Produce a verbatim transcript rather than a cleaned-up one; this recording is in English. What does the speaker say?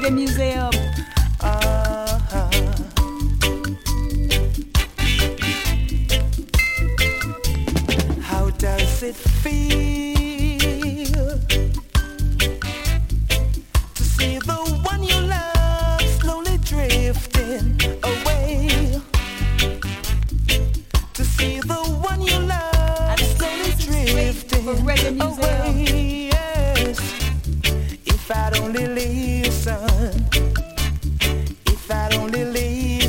Reggae Museum. Uh-huh. How does it feel to see the one you love slowly drifting away? To see the one you love slowly drifting away.